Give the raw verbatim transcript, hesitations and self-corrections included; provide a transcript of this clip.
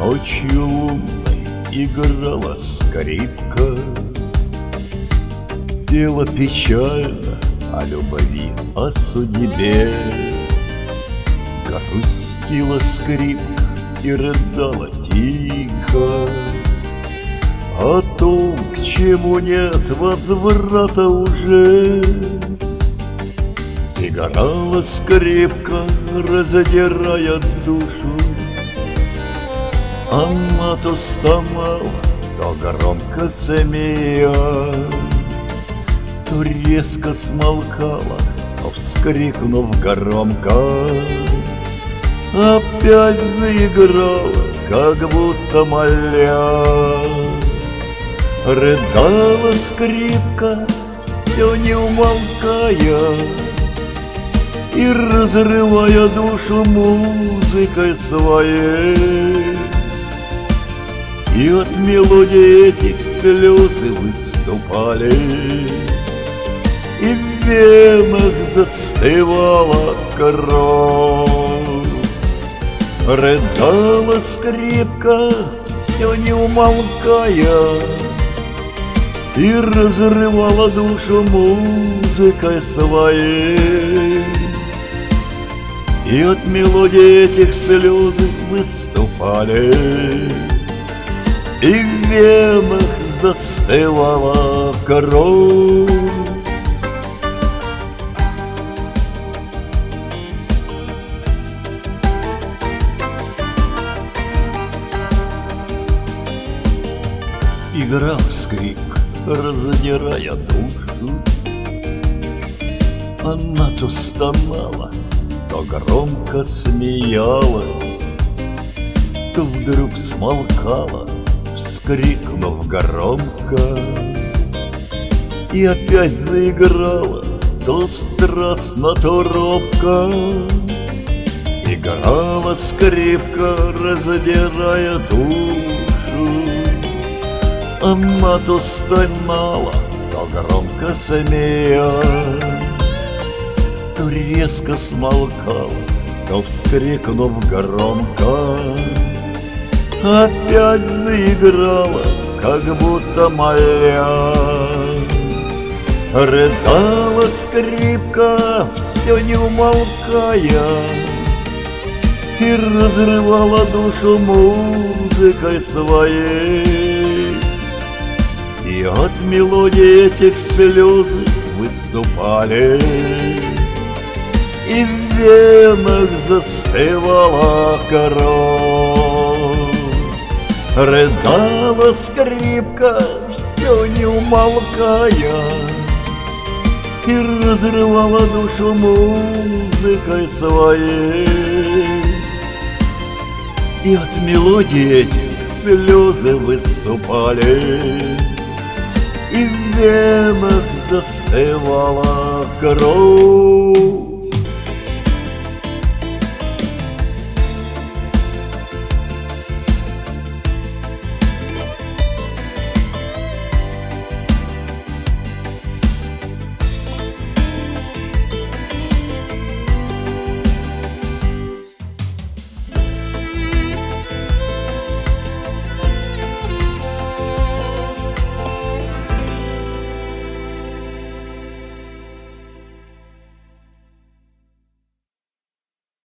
Ночью лунной играла скрипка, пела печально о любви, о судьбе. Грустила скрипка и рыдала тихо о том, к чему нет возврата уже. Играла скрипка, раздирая душу, она то стонала, то громко смея, то резко смолкала, то, вскрикнув громко, опять заиграла, как будто моля. Рыдала скрипка, все не умолкая, и разрывая душу музыкой своей. И от мелодии этих слезы выступали, и в венах застывала кровь. Рыдала скрипка, все не умолкая, и разрывала душу музыкой своей. И от мелодии этих слезы выступали, и в венах застывала кровь. Играл скрипка, раздирая душу, она то стонала, то громко смеялась, то вдруг смолкала, вскрикнув громко, и опять заиграла, то страстно, то робко. Играла скрипка, раздирая душу, она то стонала, то громко смея, то резко смолкала, то, вскрикнув громко, опять заиграла, как будто моля. Рыдала скрипка, все не умолкая, и разрывала душу музыкой своей. И от мелодии этих слезы выступали, и в венах застывала кровь. Рыдала скрипка, все не умолкая, и разрывала душу музыкой своей. И от мелодии этих слезы выступали, и в венах застывала кровь.